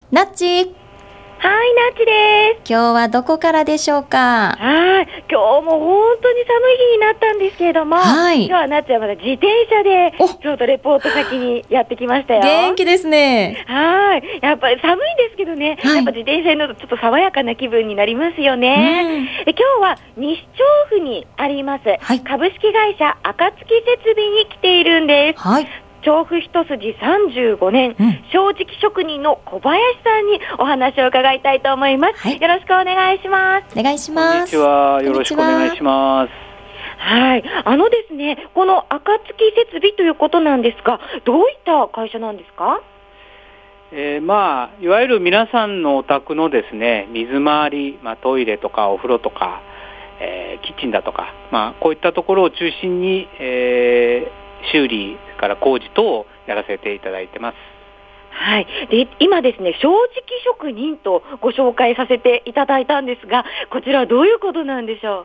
ナッチ。 はい、ナッチです。 今日はどこからでしょうか？ はい、今日も本当に寒い日になったんですけれども、 はい、 今日はナッチはまだ自転車でちょうどレポート先にやってきましたよ。 元気ですね。 はい、やっぱり寒いんですけどね、 はい、 やっぱ自転車に乗るとちょっと爽やかな気分になりますよね。今日は西調布にあります、はい、株式会社暁設備に来ているんです。 はい、 調布一筋35年、正直職人の小林さんにお話を伺いたいと思います。はい、よろしくお願いします。 お願いします。 こんにちは。よろしくお願いします。 はい。ですね、この暁設備ということなんですが、どういった会社なんですか？ いわゆる皆さんのお宅のですね、水回り、トイレとかお風呂とか、キッチンだとか、こういったところを中心に、修理から工事等をやらせていただいてます。 はい。で、今ですね、正直職人とご紹介させていただいたんですが、こちらはどういうことなんでしょう？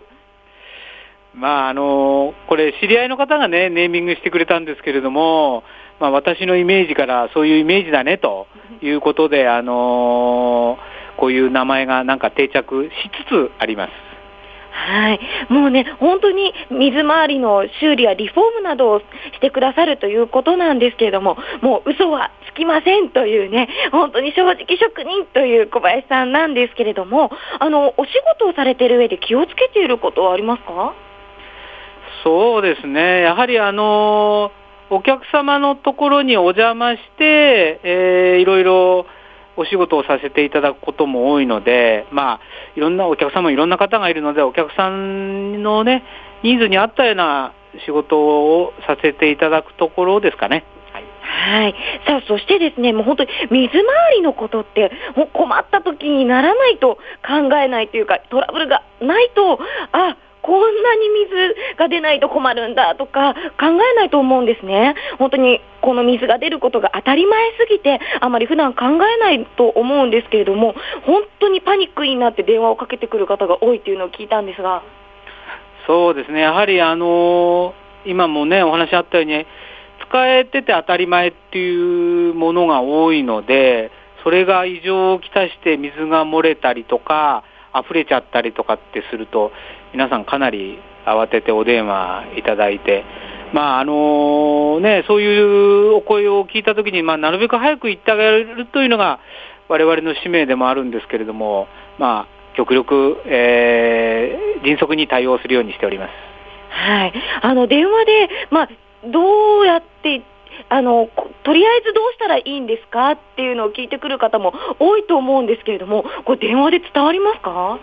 これ知り合いの方がね、ネーミングしてくれたんですけれども、私のイメージからそういうイメージだねということで、こういう名前がなんか定着しつつあります。 はい。もうね、本当に水回りの修理やリフォームなどをしてくださるということなんですけれども、もう嘘はつきませんというね、本当に正直職人という小林さんなんですけれども、お仕事をされている上で気をつけていることはありますか？ そうですね。やはりお客様のところにお邪魔して、いろいろお仕事をさせていただくことも多いので、いろんなお客様いろんな方がいるので、お客さんのね、ニーズに合ったような仕事をさせていただくところですかね。 はい。さあ、そしてですね、もう本当に水回りのことって困った時にならないと考えないというか、トラブルがないと、こんなに水が出ないと困るんだとか考えないと思うんですね。本当にこの水が出ることが当たり前すぎて、あまり普段考えないと思うんですけれども、本当にパニックになって電話をかけてくる方が多いというのを聞いたんですが。 そうですね。やはり今もね、お話あったように、使えてて当たり前っていうものが多いので、それが異常をきたして水が漏れたりとか、溢れちゃったりとかってすると、皆さんかなり慌ててお電話いただいて、そういうお声を聞いたときに、なるべく早く言ってあげるというのが我々の使命でもあるんですけれども、極力、迅速に対応するようにしております。 はい。電話で、どうやってとりあえずどうしたらいいんですかっていうのを聞いてくる方も多いと思うんですけれども、これ電話で伝わりますか？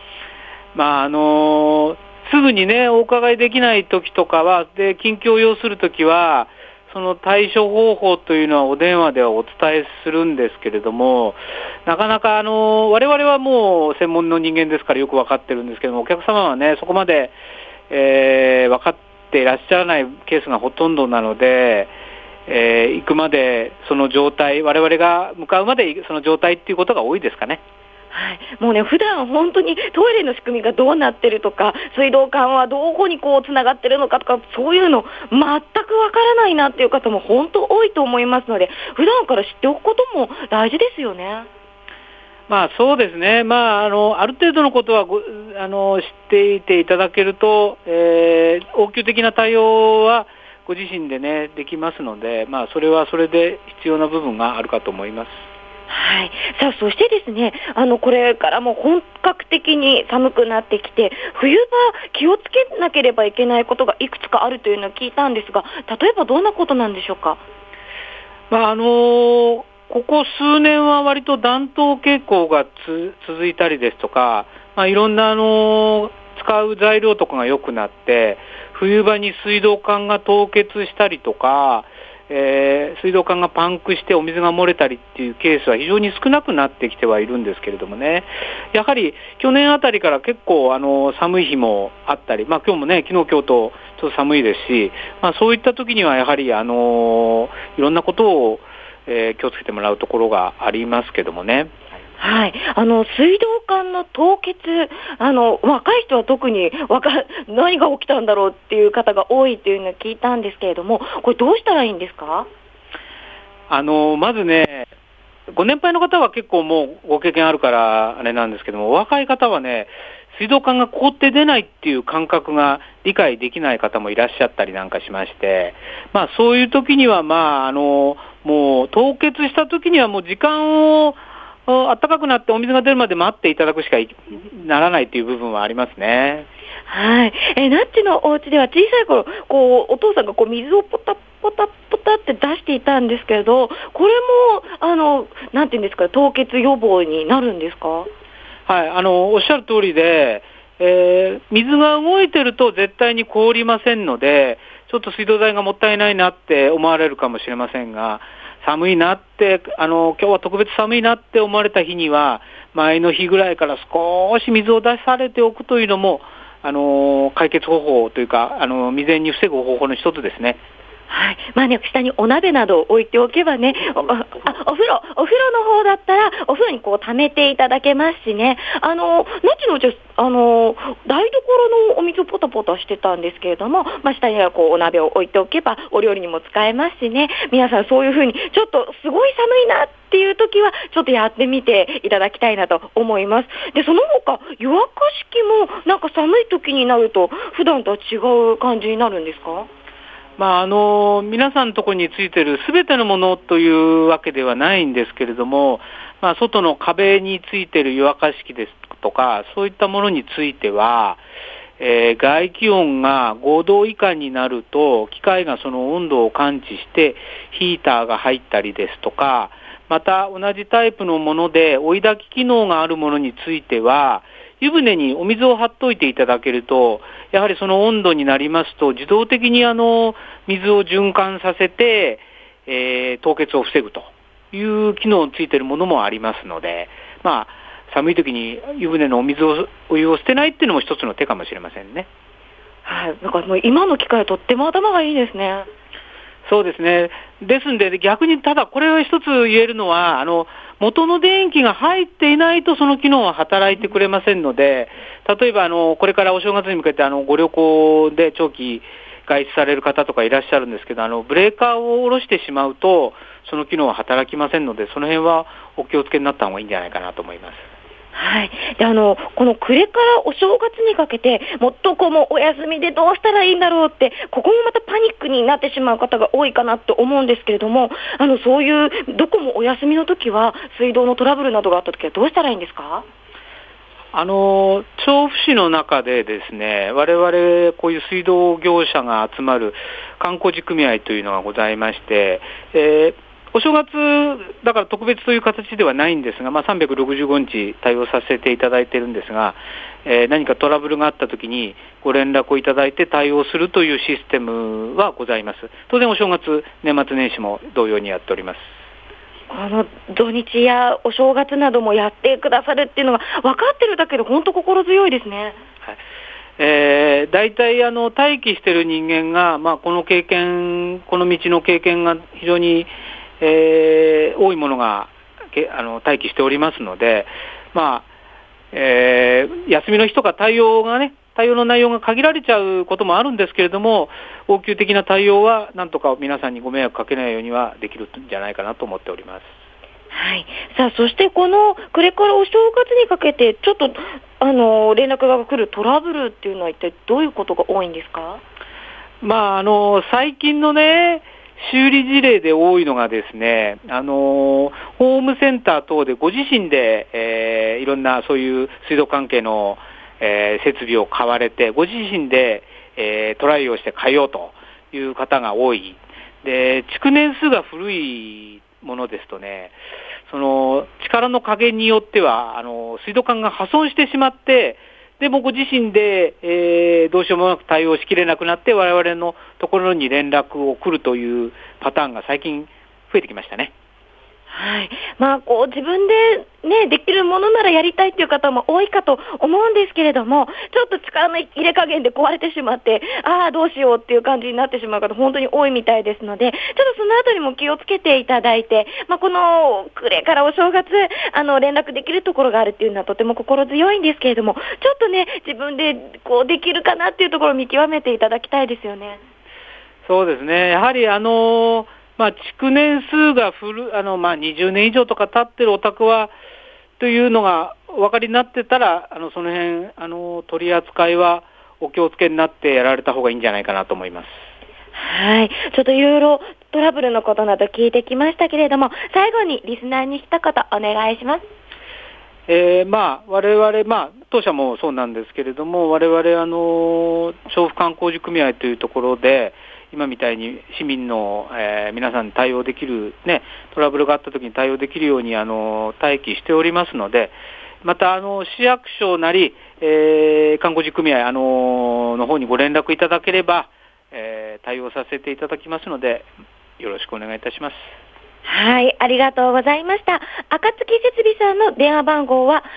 すぐにね、お伺いできないときとかは、緊急を要するときは、その対処方法というのはお電話ではお伝えするんですけれども、なかなか我々はもう専門の人間ですからよく分かってるんですけども、お客様はね、そこまで、分かっていらっしゃらないケースがほとんどなので、行くまでその状態、我々が向かうまでその状態っていうことが多いですかね。 はい、もうね、普段本当にトイレの仕組みがどうなってるとか、水道管はどこにつながってるのかとか、そういうの全くわからないなっていう方も本当多いと思いますので、普段から知っておくことも大事ですよね。 そうですね。ある程度のことは知っていていただけると、応急的な対応はご自身でね、できますので、それはそれで必要な部分があるかと思います。 はい。さあ、そしてですね、これからも本格的に寒くなってきて、冬場気をつけなければいけないことがいくつかあるというのを聞いたんですが、例えばどんなことなんでしょうか？ ここ数年は割と暖冬傾向が続いたりですとか、いろんな使う材料とかが良くなって、冬場に水道管が凍結したりとか、水道管がパンクしてお水が漏れたりっていうケースは非常に少なくなってきてはいるんですけれどもね、やはり去年あたりから結構寒い日もあったり、今日もね、昨日今日とちょっと寒いですし、そういった時にはやはりいろんなことを、気をつけてもらうところがありますけどもね。 はい。水道管の凍結、若い人は特に何が起きたんだろうっていう方が多いっていうのを聞いたんですけれども、これどうしたらいいんですか？ まずね、 ご年配の方は結構もうご経験あるからあれなんですけども、お若い方はね、水道管が凍って出ないっていう感覚が理解できない方もいらっしゃったりなんかしまして、そういう時にはもう凍結した時にはもう時間を暖かくなってお水が出るまで待っていただくしかならないという部分はありますね。 はい。ナッチのお家では小さい頃、お父さんが水をポタポタポタって出していたんですけど、これも、なんていうんですか、凍結予防になるんですか？ はい、おっしゃる通りで、水が動いてると絶対に凍りませんので、ちょっと水道代がもったいないなって思われるかもしれませんが、寒いなって、今日は特別寒いなって思われた日には、前の日ぐらいから少し水を出されておくというのも、解決方法というか、未然に防ぐ方法の一つですね。 はい。下にお鍋などを置いておけばね、お風呂の方だったら、お風呂に溜めていただけますしね。ナッチのうちは、台所のお水をポタポタしてたんですけれども、下にはお鍋を置いておけば、お料理にも使えますしね。皆さんそういう風に、ちょっとすごい寒いなっていう時は、ちょっとやってみていただきたいなと思います。で、その他、湯沸かし器も、なんか寒い時になると、普段とは違う感じになるんですか？ 皆さんのところについているすべてのものというわけではないんですけれども、外の壁についている湯沸かし器ですとか、そういったものについては、外気温が5度以下になると、機械がその温度を感知して、ヒーターが入ったりですとか、また同じタイプのもので追い焚き機能があるものについては、湯船にお水を張っといていただけると、やはりその温度になりますと、自動的に水を循環させて、凍結を防ぐという機能についているものもありますので、寒い時に湯船のお湯を捨てないっていうのも一つの手かもしれませんね。 はい。なんかもう今の機械とっても頭がいいですね。 そうですね。ですんで、逆にただこれを一つ言えるのは、元の電気が入っていないとその機能は働いてくれませんので、例えばこれからお正月に向けてご旅行で長期外出される方とかいらっしゃるんですけど、ブレーカーを下ろしてしまうと、その機能は働きませんので、その辺はお気をつけになった方がいいんじゃないかなと思います。 はい。で、この暮れからお正月にかけて、もっともうお休みでどうしたらいいんだろうって、ここもまたパニックになってしまう方が多いかなと思うんですけれども、そういう、どこもお休みの時は、水道のトラブルなどがあった時はどうしたらいいんですか？ 調布市の中でですね、我々こういう水道業者が集まる観光地組合というのがございまして、お正月だから特別という形ではないんですが、365日対応させていただいているんですが、何かトラブルがあったときにご連絡をいただいて対応するというシステムはございます。当然お正月、年末年始も同様にやっております。 土日やお正月などもやってくださるっていうのが分かってるだけで本当心強いですね。 はい。大体待機している人間が、この道の経験が非常に多いものが待機しておりますので、休みの日とか対応の内容が限られちゃうこともあるんですけれども、応急的な対応はなんとか皆さんにご迷惑かけないようにはできるんじゃないかなと思っております。 はい。さあ、そしてこれからお正月にかけてちょっと連絡が来るトラブルっていうのは一体どういうことが多いんですか？ 最近のね、修理事例で多いのがですね、ホームセンター等でご自身で、いろんなそういう水道関係の、設備を買われて、ご自身で、トライをして変えようという方が多い。で、築年数が古いものですとね、その力の加減によっては水道管が破損してしまって、でもご自身で、どうしようもなく対応しきれなくなって我々のところに連絡を来るというパターンが最近増えてきましたね。 はい。自分でね、できるものならやりたいという方も多いかと思うんですけれども、ちょっと力の入れ加減で壊れてしまって、どうしようっていう感じになってしまう方本当に多いみたいですので、ちょっとそのあたりも気をつけていただいて、この暮れからお正月、連絡できるところがあるっていうのはとても心強いんですけれども、ちょっとね、自分でできるかなっていうところを見極めていただきたいですよね。 そうですね。やはり築年数が20年以上とか経ってるお宅は、というのがお分かりになってたら、その辺、取り扱いはお気をつけになってやられた方がいいんじゃないかなと思います。 はい。ちょっといろいろトラブルのことなど聞いてきましたけれども、最後にリスナーに一言お願いします。 我々、当社もそうなんですけれども、我々、調布観光地組合というところで、今みたいに市民の、皆さんに対応できる、トラブルがあったときに対応できるように待機しておりますので、また市役所なり、観光地組合の方にご連絡いただければ、対応させていただきますので、よろしくお願いいたします。 はい、ありがとうございました。暁設備さんの電話番号は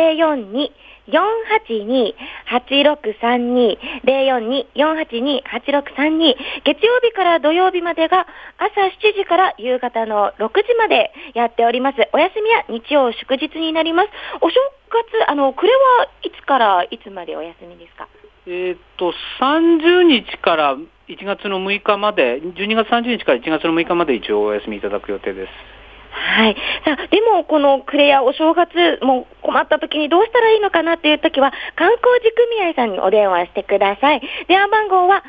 042-482-8632 042-482-8632、月曜日から土曜日までが朝7時から夕方の6時までやっております。お休みは日曜祝日になります。お正月、暮れはいつからいつまでお休みですか ？30日から1月の6日まで、12月30日から1月の6日まで一応お休みいただく予定です。 はい。さあ、でもこの暮れやお正月も困った時にどうしたらいいのかなっていう時は、観光地組合さんにお電話してください。電話番号は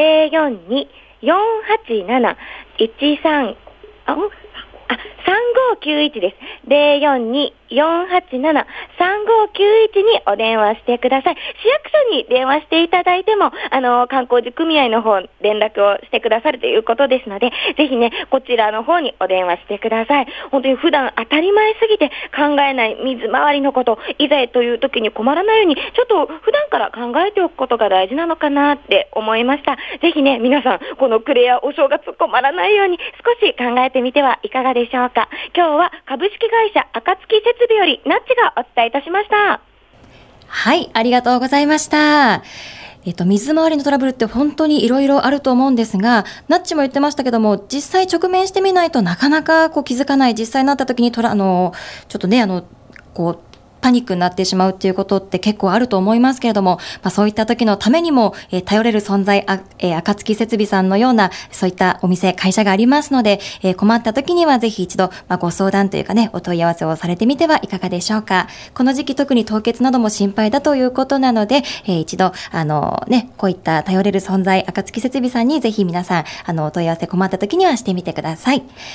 042-487-13、3591です。042-487-3591にお電話してください。市役所に電話していただいても、観光地組合の方連絡をしてくださるということですので、ぜひね、こちらの方にお電話してください。本当に普段当たり前すぎて考えない水回りのこと、いざという時に困らないように、ちょっと普段から考えておくことが大事なのかなって思いました。ぜひね、皆さん、この暮れやお正月困らないように少し考えてみてはいかがでしょうか。今日は株式会社暁設備よりナッチがお伝えいたしました。 はい、ありがとうございました。水回りのトラブルって本当にいろいろあると思うんですが、ナッチも言ってましたけども、実際直面してみないとなかなか気づかない、実際になった時にちょっとね、パニックになってしまうっていうことって結構あると思いますけれども、そういった時のためにも、頼れる存在、暁設備さんのようなそういったお店、会社がありますので、困った時にはぜひ一度、ご相談というかね、お問い合わせをされてみてはいかがでしょうか。この時期特に凍結なども心配だということなので、一度こういった頼れる存在、暁設備さんにぜひ皆さんお問い合わせ困った時にはしてみてください。